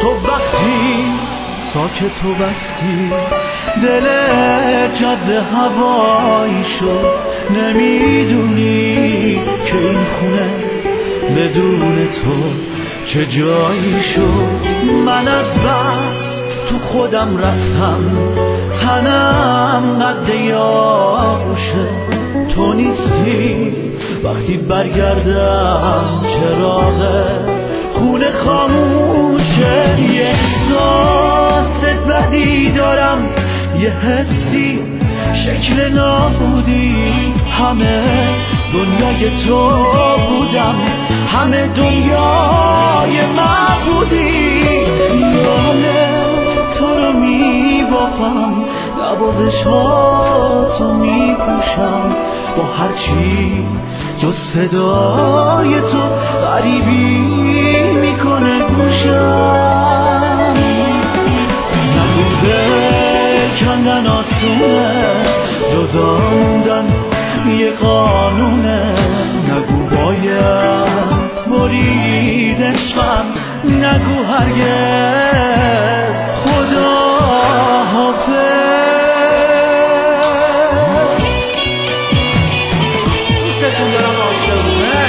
تو وقتی ساکت و بستی دل جاده هوایی شد، نمیدونی که این خونه بدون تو چه جایی شد. من از بس تو خودم رفتم، تنم قد یاغوشه، تو نیستی وقتی برگردم چراغ خونه خاموشه. یه احساس بدی دارم، یه حسی شکل نابودی، همه دنیای تو بودم، همه دنیای من بودی. یاله تو رو میبافم، نوازشاتو میپوشم، با هرچی جز صدای تو غریبی میکنه گوشم. نگو دل کندن آسونه، جدا موندن یه قانونه، نگو باید برید عشقم، نگو هرگز خدا حافظ. دوستتون دارم عاشقونه.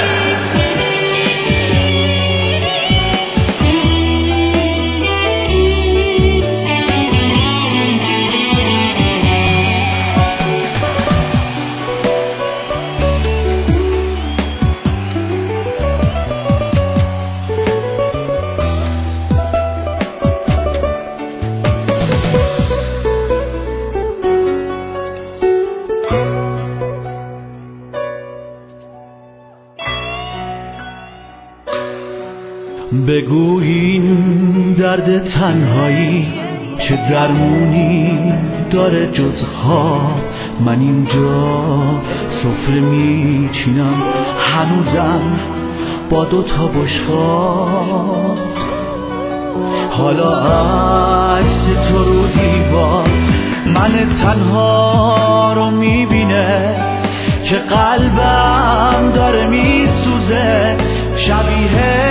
بگو این درد تنهایی چه درمونی داره جز خواب. من اینجا سفره میچینم هنوزم با 2 بشقاب. حالا عکس تو رو دیوار من تنها رو میبینه، که قلبم داره میسوزه شبیه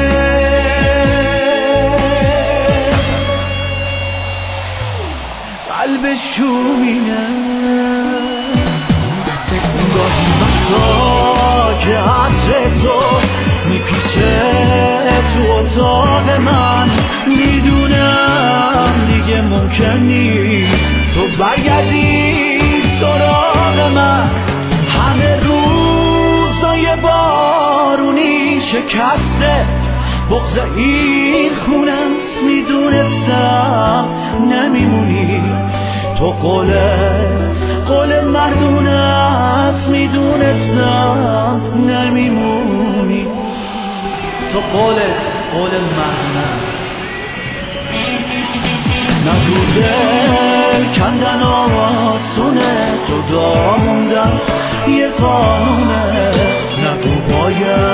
قلب شومینه. گاهی وقتا که عطر تو میپیچه تو اتاق من، میدونم دیگه ممکن نیست تو برگردی سراغ من. همه روزای بارونی شکسته، بغض این خونه است، میدونستم نمیمونی. تو قول مردونه است، میدونستم نمیمونی. تو قول مردونه است. نگو دل کندن آسونه، جدا موندن یه قانونه، نگو باید